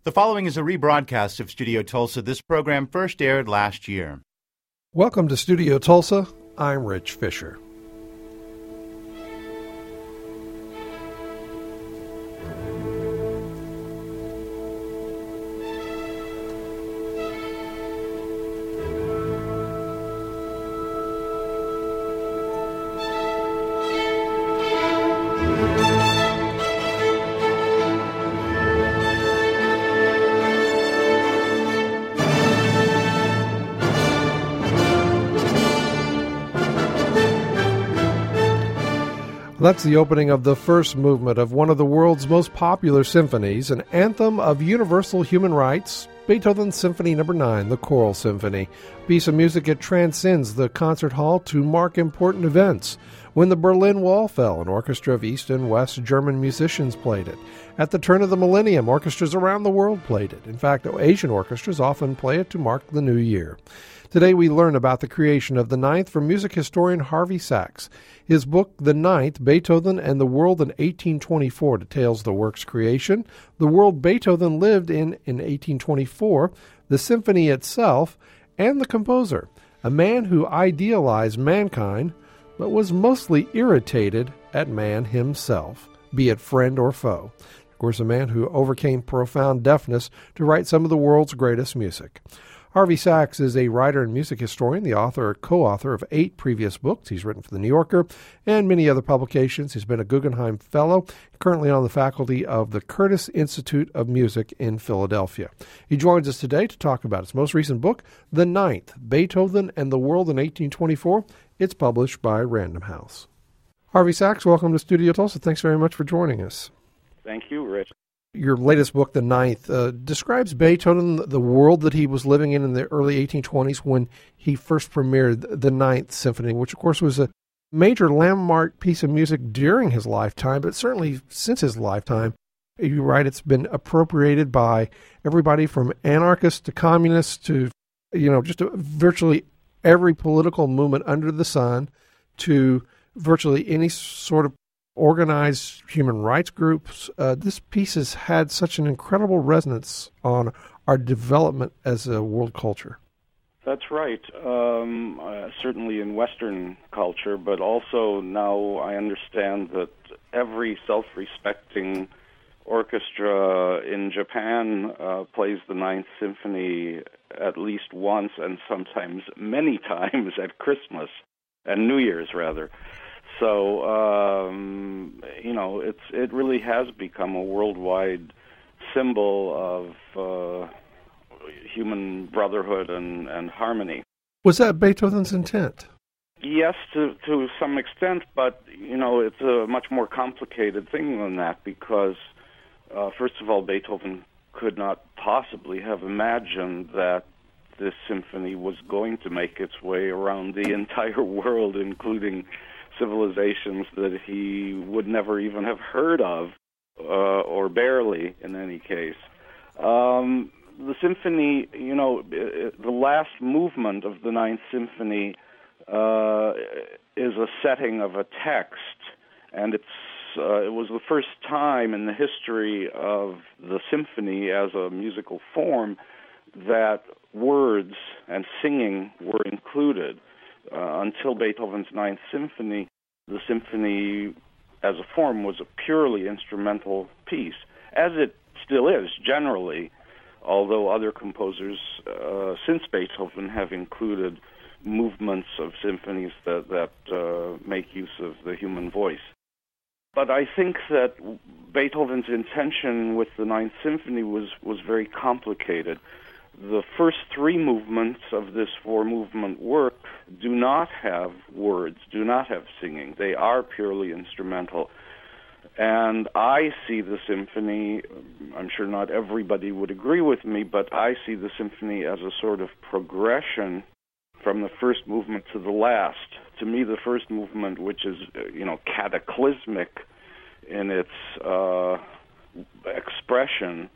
The following is a rebroadcast of Studio Tulsa. This program first aired last year. Welcome to Studio Tulsa. I'm Rich Fisher. That's the opening of the first movement of one of the world's most popular symphonies, an anthem of universal human rights, Beethoven's Symphony No. 9, the Choral Symphony. A piece of music that transcends the concert hall to mark important events. When the Berlin Wall fell, an orchestra of East and West German musicians played it. At the turn of the millennium, orchestras around the world played it. In fact, Asian orchestras often play it to mark the new year. Today we learn about the creation of the Ninth from music historian Harvey Sachs. His book, The Ninth, Beethoven and the World in 1824, details the work's creation, the world Beethoven lived in 1824, the symphony itself, and the composer, a man who idealized mankind, but was mostly irritated at man himself, be it friend or foe. Of course, a man who overcame profound deafness to write some of the world's greatest music. Harvey Sachs is a writer and music historian, the author or co-author of 8 previous books. He's written for The New Yorker and many other publications. He's been a Guggenheim Fellow, currently on the faculty of the Curtis Institute of Music in Philadelphia. He joins us today to talk about his most recent book, The Ninth, Beethoven and the World in 1824. It's published by Random House. Harvey Sachs, welcome to Studio Tulsa. Thanks very much for joining us. Thank you, Rich. Your latest book, The Ninth, describes Beethoven, the world that he was living in the early 1820s when he first premiered the Ninth Symphony, which, of course, was a major landmark piece of music during his lifetime, but certainly since his lifetime. You write it's been appropriated by everybody from anarchists to communists to, just virtually every political movement under the sun, to virtually any sort of organized human rights groups. This piece has had such an incredible resonance on our development as a world culture. That's right. Certainly in Western culture, but also now I understand that every self-respecting orchestra in Japan plays the Ninth Symphony at least once and sometimes many times at Christmas and New Year's, rather. So, it really has become a worldwide symbol of human brotherhood and harmony. Was that Beethoven's intent? Yes, to some extent, but, it's a much more complicated thing than that because, first of all, Beethoven could not possibly have imagined that this symphony was going to make its way around the entire world, including civilizations that he would never even have heard of, or barely in any case. The symphony, the last movement of the Ninth Symphony is a setting of a text, and it was the first time in the history of the symphony as a musical form that words and singing were included. Until Beethoven's Ninth Symphony, the symphony as a form was a purely instrumental piece, as it still is generally, although other composers since Beethoven have included movements of symphonies that make use of the human voice. But I think that Beethoven's intention with the Ninth Symphony was very complicated. The first 3 movements of this 4-movement work do not have words, do not have singing. They are purely instrumental. And I see the symphony, I'm sure not everybody would agree with me, but I see the symphony as a sort of progression from the first movement to the last. To me, the first movement, which is, cataclysmic in its expression,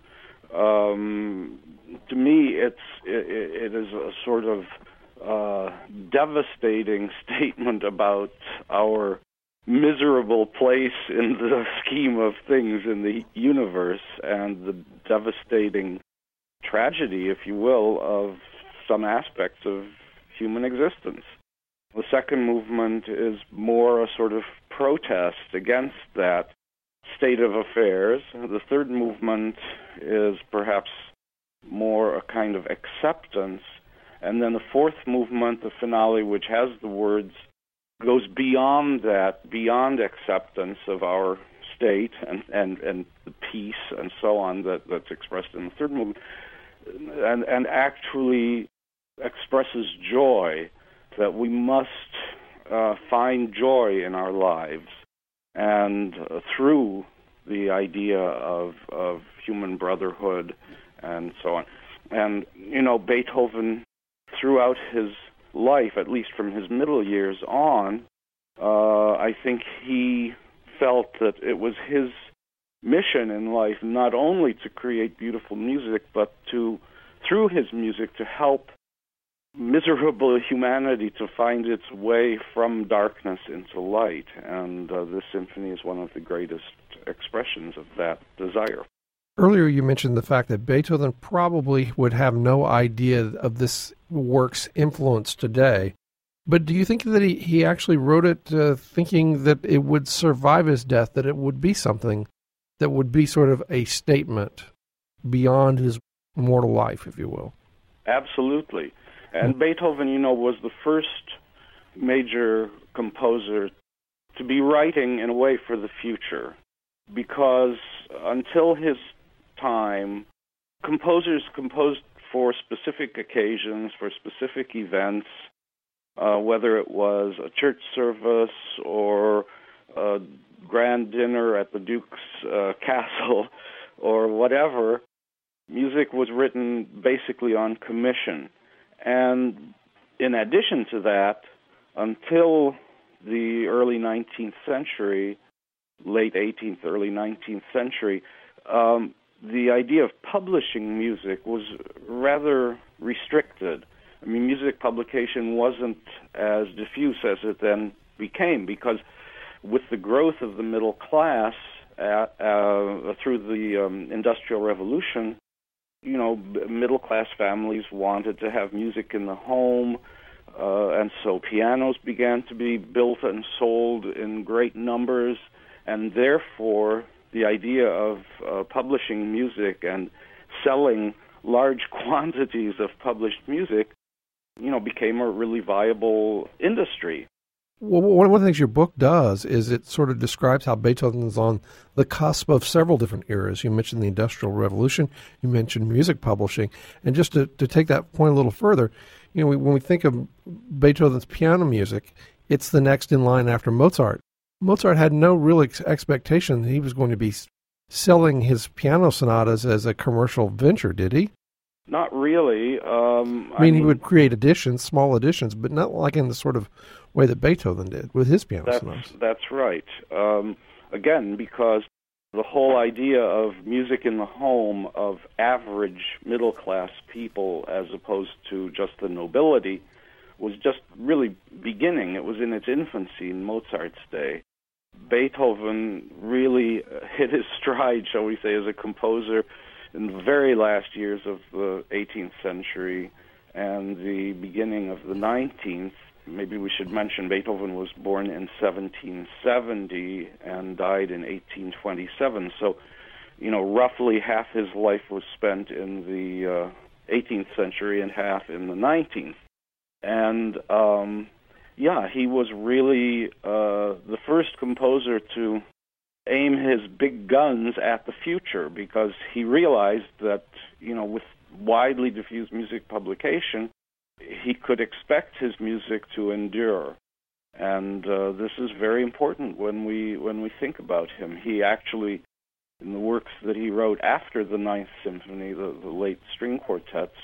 to me, it is a sort of devastating statement about our miserable place in the scheme of things in the universe and the devastating tragedy, if you will, of some aspects of human existence. The second movement is more a sort of protest against that state of affairs. The third movement is perhaps more a kind of acceptance. And then the fourth movement, the finale, which has the words, goes beyond that, beyond acceptance of our state and the peace and so on that's expressed in the third movement, and actually expresses joy, that we must find joy in our lives, and through the idea of human brotherhood and so on. And, Beethoven, throughout his life, at least from his middle years on, I think he felt that it was his mission in life not only to create beautiful music, but to, through his music, to help miserable humanity to find its way from darkness into light. And this symphony is one of the greatest expressions of that desire. Earlier you mentioned the fact that Beethoven probably would have no idea of this work's influence today. But do you think that he actually wrote it thinking that it would survive his death, that it would be something that would be sort of a statement beyond his mortal life, if you will? Absolutely. And Beethoven, was the first major composer to be writing in a way for the future, because until his time, composers composed for specific occasions, for specific events, whether it was a church service or a grand dinner at the Duke's castle or whatever. Music was written basically on commission. And in addition to that, until the early 19th century, late 18th, early 19th century, the idea of publishing music was rather restricted. I mean, music publication wasn't as diffuse as it then became, because with the growth of the middle class through the Industrial Revolution, middle-class families wanted to have music in the home, and so pianos began to be built and sold in great numbers, and therefore the idea of publishing music and selling large quantities of published music, became a really viable industry. Well, one of the things your book does is it sort of describes how Beethoven is on the cusp of several different eras. You mentioned the Industrial Revolution, you mentioned music publishing, and just to take that point a little further, when we think of Beethoven's piano music, it's the next in line after Mozart. Mozart had no real expectation that he was going to be selling his piano sonatas as a commercial venture, did he? Not really. I mean, he would create editions, small editions, but not like in the sort of way that Beethoven did with his piano sonatas. That's right. Again, because the whole idea of music in the home of average middle-class people as opposed to just the nobility was just really beginning. It was in its infancy in Mozart's day. Beethoven really hit his stride, shall we say, as a composer in the very last years of the 18th century and the beginning of the 19th. Maybe we should mention Beethoven was born in 1770 and died in 1827. So, roughly half his life was spent in the 18th century and half in the 19th. And, he was really the first composer to aim his big guns at the future, because he realized that, with widely diffused music publication, he could expect his music to endure. And this is very important when we think about him. He actually, in the works that he wrote after the Ninth Symphony, the late string quartets,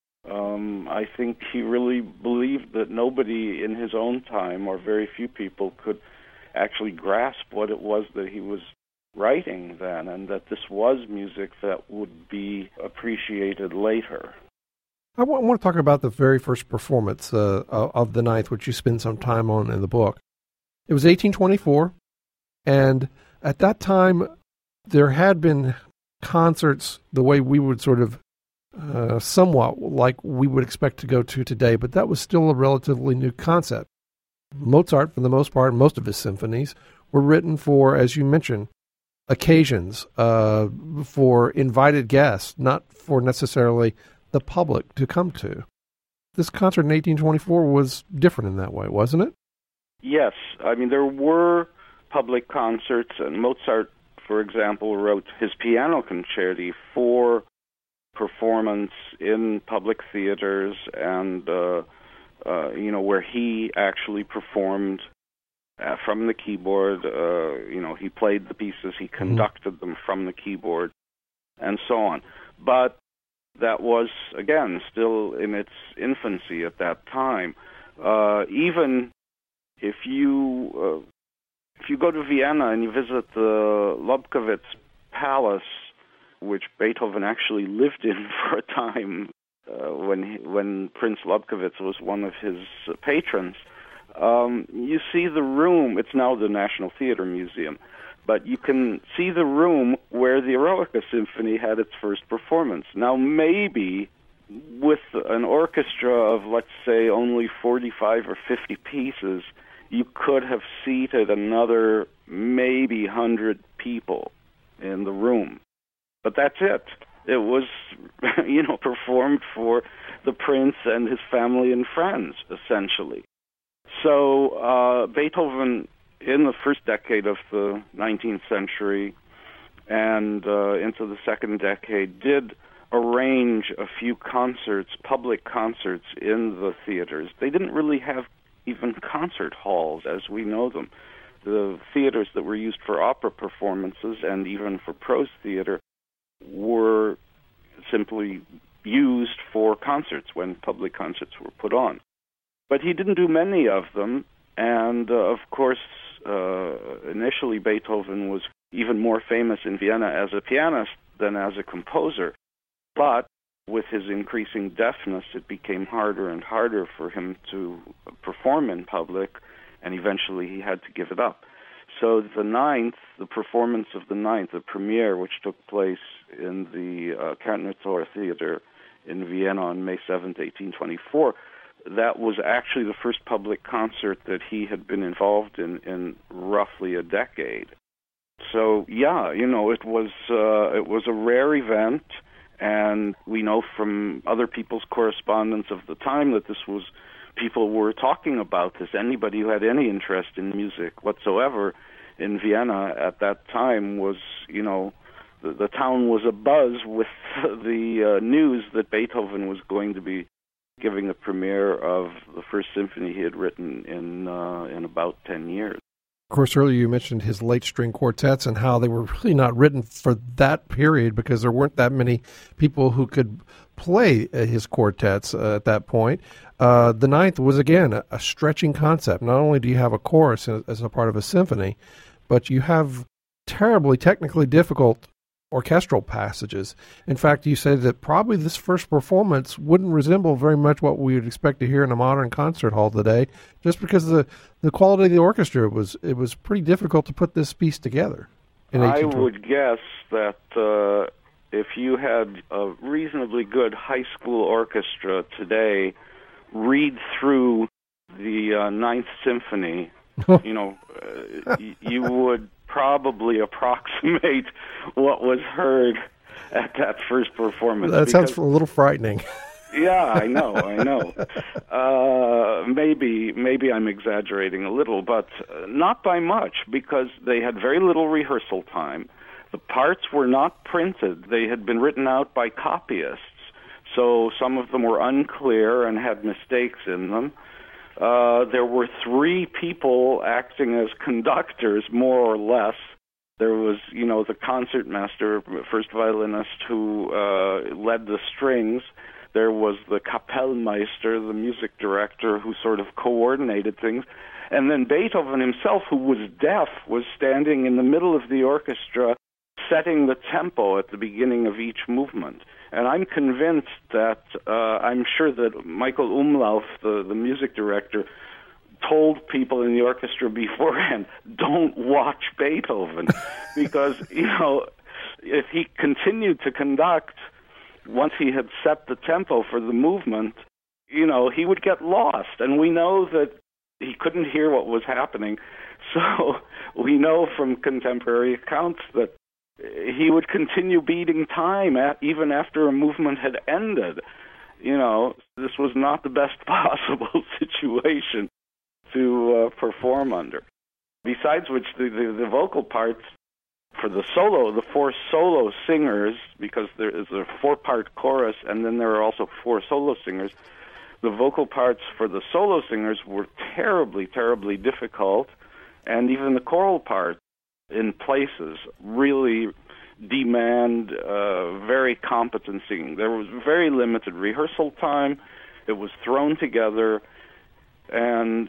I think he really believed that nobody in his own time, or very few people, could actually grasp what it was that he was writing then, and that this was music that would be appreciated later. I want to talk about the very first performance of the Ninth, which you spend some time on in the book. It was 1824, and at that time there had been concerts the way we would sort of somewhat like we would expect to go to today, but that was still a relatively new concept. Mozart, for the most part, most of his symphonies were written for, as you mentioned, occasions, for invited guests, not for necessarily the public to come to. This concert in 1824 was different in that way, wasn't it? Yes. I mean, there were public concerts, and Mozart, for example, wrote his piano concerti for performance in public theaters and, where he actually performed from the keyboard. He played the pieces, he conducted them from the keyboard, and so on. But that was, again, still in its infancy at that time. Even if you go to Vienna and you visit the Lobkowitz Palace, which Beethoven actually lived in for a time when Prince Lobkowitz was one of his patrons, you see the room. It's now the National Theatre Museum, but you can see the room where the Eroica Symphony had its first performance. Now, maybe with an orchestra of, let's say, only 45 or 50 pieces, you could have seated another maybe 100 people in the room. But that's it. It was, performed for the prince and his family and friends, essentially. So Beethoven, in the first decade of the 19th century and into the second decade, did arrange a few concerts, public concerts in the theaters. They didn't really have even concert halls as we know them. The theaters that were used for opera performances and even for prose theater were simply used for concerts when public concerts were put on. But he didn't do many of them, and of course, initially Beethoven was even more famous in Vienna as a pianist than as a composer. But with his increasing deafness, it became harder and harder for him to perform in public, and eventually he had to give it up. So the performance of the Ninth, the premiere, which took place in the Kärntner Theater in Vienna on May 7th, 1824, that was actually the first public concert that he had been involved in roughly a decade. So, it was a rare event, and we know from other people's correspondence of the time that people were talking about this. Anybody who had any interest in music whatsoever in Vienna at that time was, the town was abuzz with the news that Beethoven was going to be giving the premiere of the first symphony he had written in about 10 years. Of course, earlier you mentioned his late string quartets and how they were really not written for that period because there weren't that many people who could play his quartets at that point. The Ninth was, again, a stretching concept. Not only do you have a chorus as a part of a symphony, but you have terribly technically difficult orchestral passages. In fact, you said that probably this first performance wouldn't resemble very much what we would expect to hear in a modern concert hall today, just because the quality of the orchestra was pretty difficult to put this piece together. I would guess that if you had a reasonably good high school orchestra today read through the Ninth Symphony, you would probably approximate what was heard at that first performance. That sounds a little frightening. Yeah, I know. Maybe I'm exaggerating a little, but not by much, because they had very little rehearsal time. The parts were not printed. They had been written out by copyists, so some of them were unclear and had mistakes in them. There were 3 people acting as conductors, more or less. There was, the concertmaster, first violinist, who led the strings. There was the Kapellmeister, the music director, who sort of coordinated things. And then Beethoven himself, who was deaf, was standing in the middle of the orchestra, setting the tempo at the beginning of each movement. And I'm convinced that, I'm sure that Michael Umlauf, the music director, told people in the orchestra beforehand, don't watch Beethoven, because, if he continued to conduct, once he had set the tempo for the movement, he would get lost. And we know that he couldn't hear what was happening. So we know from contemporary accounts that he would continue beating time even after a movement had ended. This was not the best possible situation to perform under. Besides which, the vocal parts for the four solo singers, because there is a four-part chorus and then there are also four solo singers, the vocal parts for the solo singers were terribly, terribly difficult, and even the choral part in places really demand very competent singing. There was very limited rehearsal time. It was thrown together. And,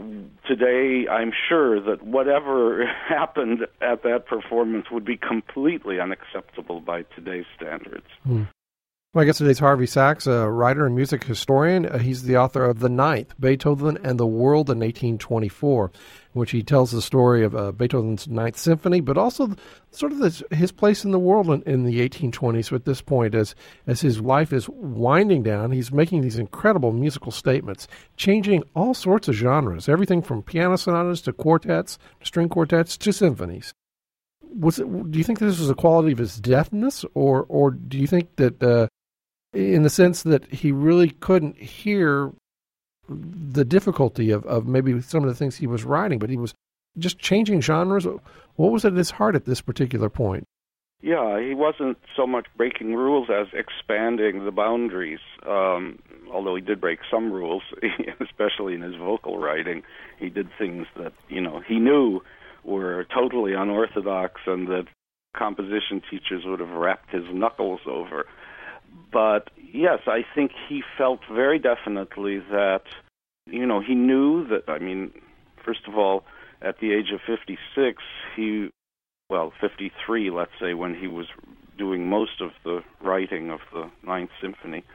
today I'm sure that whatever happened at that performance would be completely unacceptable by today's standards. Well, I guess today's Harvey Sachs, a writer and music historian. He's the author of The Ninth, Beethoven and the World in 1824, in which he tells the story of Beethoven's Ninth Symphony, but also sort of his place in the world in the 1820s at this point. As his life is winding down, he's making these incredible musical statements, changing all sorts of genres, everything from piano sonatas to quartets, string quartets, to symphonies. Do you think this was a quality of his deafness, or do you think that in the sense that he really couldn't hear the difficulty of maybe some of the things he was writing, but he was just changing genres? What was at his heart at this particular point? Yeah, he wasn't so much breaking rules as expanding the boundaries, although he did break some rules, especially in his vocal writing. He did things that, he knew were totally unorthodox and that composition teachers would have wrapped his knuckles over. But yes, I think he felt very definitely that, he knew that, first of all, at the age of 56, 53, let's say, when he was doing most of the writing of the Ninth Symphony,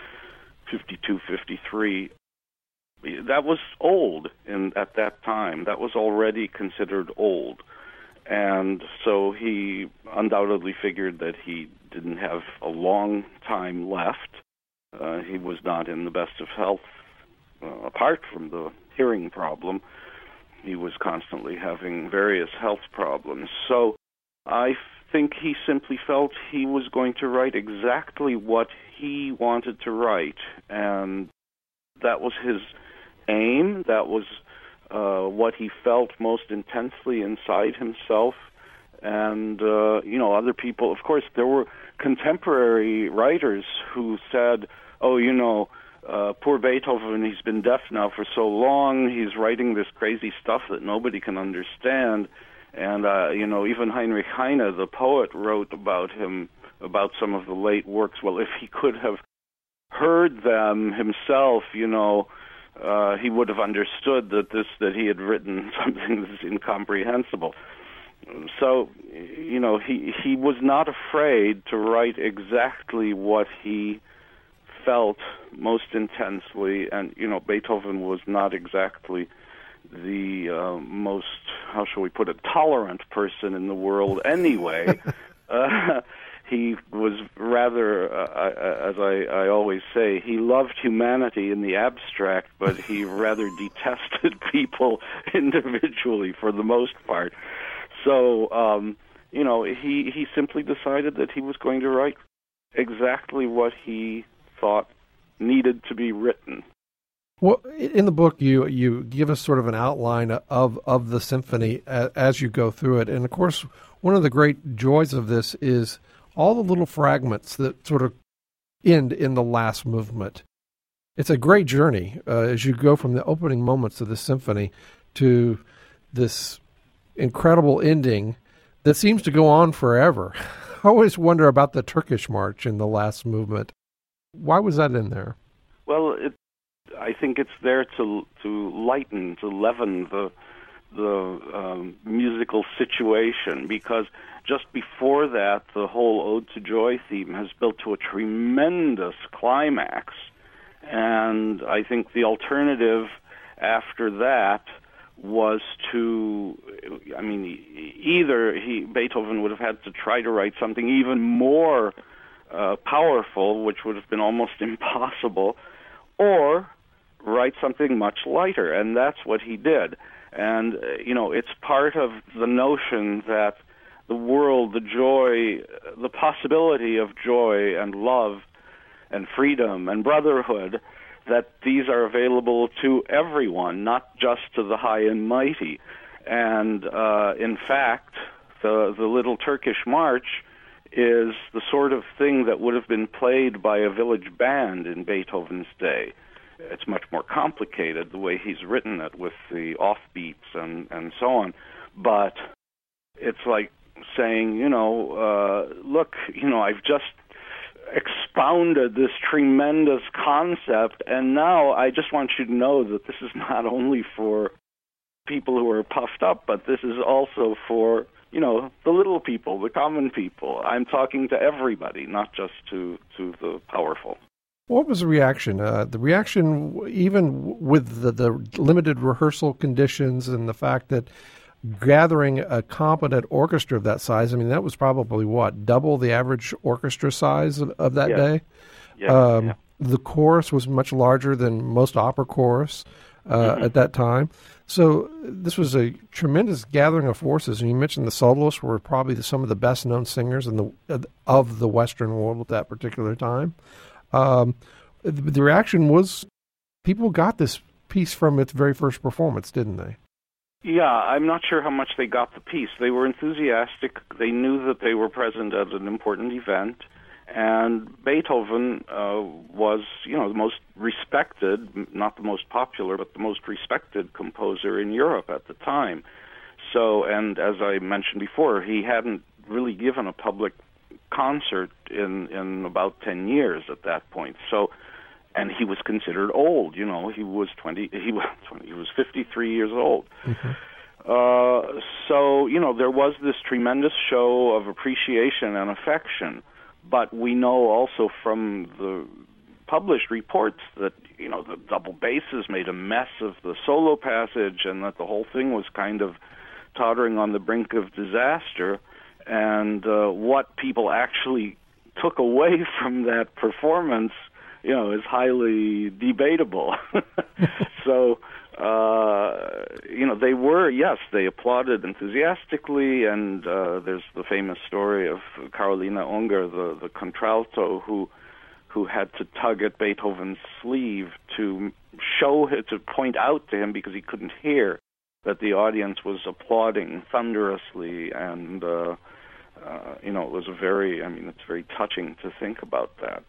52, 53, that was old at that time. That was already considered old. And so he undoubtedly figured that he didn't have a long time left. He was not in the best of health, apart from the hearing problem. He was constantly having various health problems. So I think he simply felt he was going to write exactly what he wanted to write. And that was his aim. That was what he felt most intensely inside himself. And, other people, of course, there were contemporary writers who said, poor Beethoven, he's been deaf now for so long, he's writing this crazy stuff that nobody can understand. And, even Heinrich Heine, the poet, wrote about him, about some of the late works. Well, if he could have heard them himself, he would have understood that he had written something that's incomprehensible. So, he was not afraid to write exactly what he felt most intensely, and, Beethoven was not exactly the most, how shall we put it, tolerant person in the world anyway. He was rather, as I always say, he loved humanity in the abstract, but he rather detested people individually for the most part. So, he simply decided that he was going to write exactly what he thought needed to be written. Well, in the book, you give us sort of an outline of the symphony as you go through it. And, of course, one of the great joys of this is all the little fragments that sort of end in the last movement. It's a great journey as you go from the opening moments of the symphony to this incredible ending that seems to go on forever. I always wonder about the Turkish March in the last movement. Why was that in there? Well, I think it's there to lighten, to leaven the musical situation, because just before that, the whole Ode to Joy theme has built to a tremendous climax, and I think the alternative after that was to, I mean, either Beethoven would have had to try to write something even more powerful, which would have been almost impossible, or write something much lighter, and that's what he did. And, it's part of the notion that the world, the joy, the possibility of joy and love and freedom and brotherhood, that these are available to everyone, not just to the high and mighty. And in fact, the Little Turkish March is the sort of thing that would have been played by a village band in Beethoven's day. It's much more complicated, the way he's written it, with the offbeats and so on. But it's like saying, look, I've just expounded this tremendous concept, and now I just want you to know that this is not only for people who are puffed up, but this is also for, the little people, the common people. I'm talking to everybody, not just to the powerful. What was the reaction? The reaction, even with the limited rehearsal conditions and the fact that gathering a competent orchestra of that size, I mean, that was probably, double the average orchestra size of that day? Yeah. The chorus was much larger than most opera chorus at that time. So this was a tremendous gathering of forces. And you mentioned the soloists were probably some of the best-known singers of the Western world at that particular time. The reaction was people got this piece from its very first performance, didn't they? Yeah, I'm not sure how much they got the piece. They were enthusiastic. They knew that they were present at an important event. And Beethoven was, the most respected, not the most popular, but the most respected composer in Europe at the time. So, and as I mentioned before, he hadn't really given a public concert in about 10 years at that point. So, and he was considered old. He was 53 years old. Mm-hmm. So there was this tremendous show of appreciation and affection. But we know also from the published reports that the double basses made a mess of the solo passage, and that the whole thing was kind of tottering on the brink of disaster. And what people actually took away from that performance, is highly debatable. So, they applauded enthusiastically, and there's the famous story of Carolina Unger, the contralto, who had to tug at Beethoven's sleeve to point out to him, because he couldn't hear, that the audience was applauding thunderously, and it was it's very touching to think about that.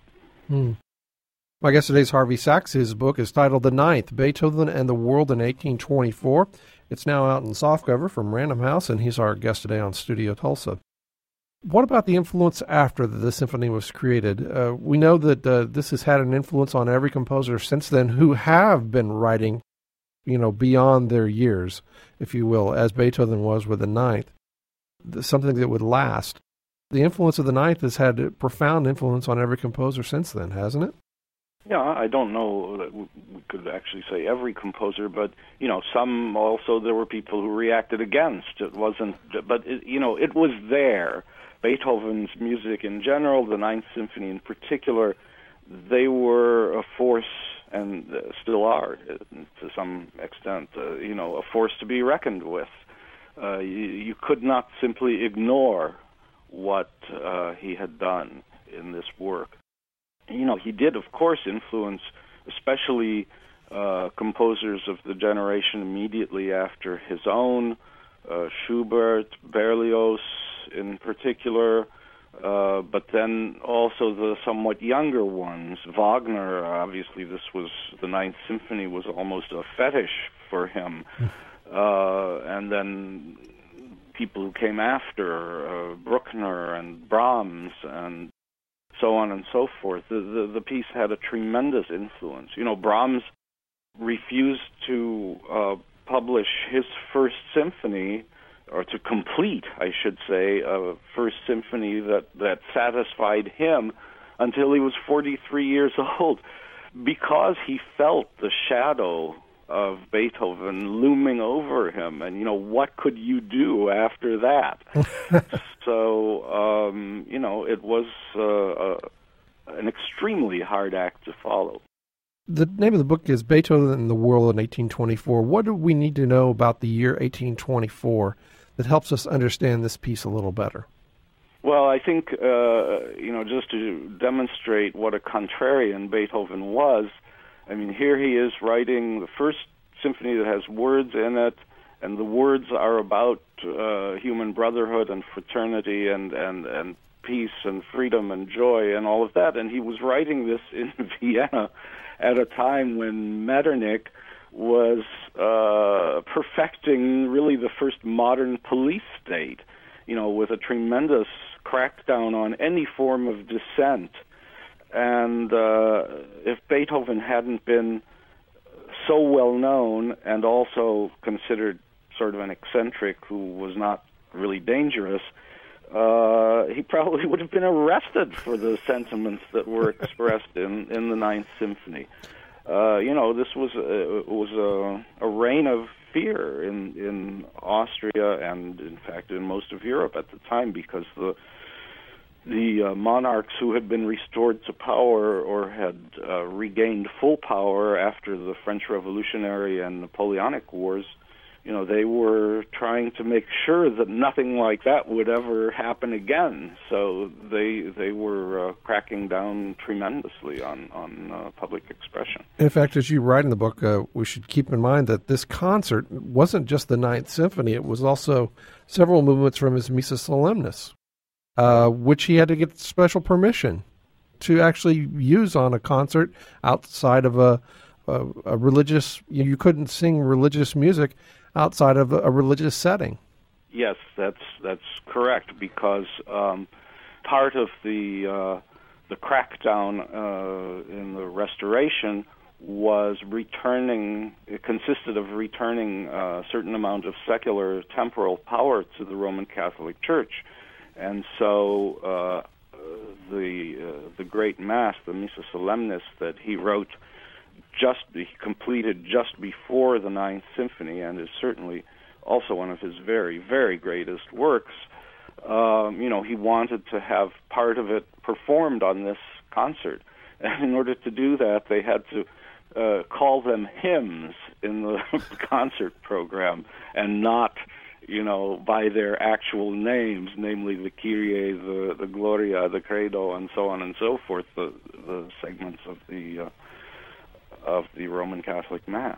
My guest today is Harvey Sachs. His book is titled The Ninth, Beethoven and the World in 1824. It's now out in softcover from Random House, and he's our guest today on Studio Tulsa. What about the influence after the symphony was created? We know that this has had an influence on every composer since then who have been writing, beyond their years, if you will, as Beethoven was with the Ninth, something that would last. The influence of the Ninth has had a profound influence on every composer since then, hasn't it? Yeah, I don't know that we could actually say every composer, but, some also there were people who reacted against. It wasn't, but, it was there. Beethoven's music in general, the Ninth Symphony in particular, they were a force, and still are, to some extent, a force to be reckoned with. You could not simply ignore what he had done in this work. He did, of course, influence especially composers of the generation immediately after his own, Schubert, Berlioz in particular, but then also the somewhat younger ones. Wagner, obviously, the Ninth Symphony was almost a fetish for him. And then people who came after, Bruckner and Brahms and so on and so forth. The piece had a tremendous influence. Brahms refused to publish his first symphony, or to complete, I should say, a first symphony that satisfied him until he was 43 years old, because he felt the shadow of Beethoven looming over him, and what could you do after that? So it was an extremely hard act to follow. The name of the book is Beethoven and the World in 1824. What do we need to know about the year 1824 that helps us understand this piece a little better? Well, I think, just to demonstrate what a contrarian Beethoven was, here he is writing the first symphony that has words in it, and the words are about human brotherhood and fraternity and peace and freedom and joy and all of that. And he was writing this in Vienna at a time when Metternich was perfecting really the first modern police state, with a tremendous crackdown on any form of dissent. And if Beethoven hadn't been so well known and also considered sort of an eccentric who was not really dangerous, he probably would have been arrested for the sentiments that were expressed in the Ninth Symphony. This was a reign of fear in Austria and, in fact, in most of Europe at the time, because the monarchs who had been restored to power or had regained full power after the French Revolutionary and Napoleonic Wars, they were trying to make sure that nothing like that would ever happen again. So they were cracking down tremendously on public expression. In fact, as you write in the book, we should keep in mind that this concert wasn't just the Ninth Symphony. It was also several movements from his Missa Solemnis, which he had to get special permission to actually use on a concert outside of a religious. You couldn't sing religious music outside of a religious setting. Yes, that's correct, because part of the crackdown in the Restoration was it consisted of returning a certain amount of secular temporal power to the Roman Catholic Church. And so the great Mass, the Missa Solemnis, that he wrote, he completed just before the Ninth Symphony, and is certainly also one of his very, very greatest works. He wanted to have part of it performed on this concert, and in order to do that, they had to call them hymns in the concert program, and not by their actual names, namely the Kyrie, the Gloria, the Credo, and so on and so forth, the segments of the Roman Catholic Mass.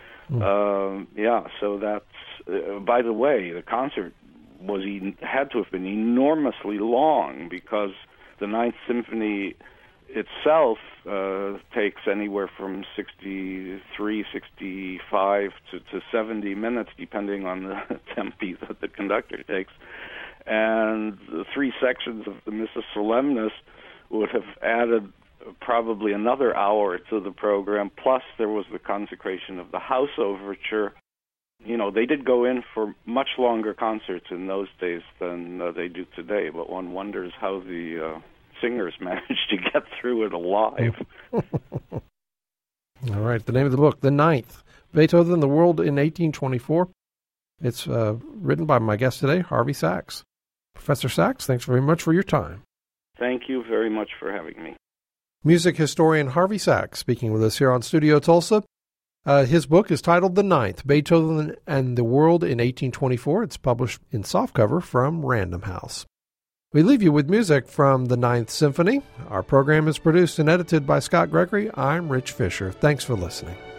So that's, by the way, the concert had to have been enormously long, because the Ninth Symphony itself takes anywhere from 63, 65 to 70 minutes, depending on the tempi that the conductor takes. And the three sections of the Missa Solemnis would have added probably another hour to the program, plus there was the consecration of the House Overture. They did go in for much longer concerts in those days than they do today, but one wonders how the singers managed to get through it alive. All right, the name of the book, The Ninth, Beethoven and the World in 1824. It's written by my guest today, Harvey Sachs. Professor Sachs, thanks very much for your time. Thank you very much for having me. Music historian Harvey Sachs speaking with us here on Studio Tulsa. His book is titled The Ninth, Beethoven and the World in 1824. It's published in softcover from Random House. We leave you with music from the Ninth Symphony. Our program is produced and edited by Scott Gregory. I'm Rich Fisher. Thanks for listening.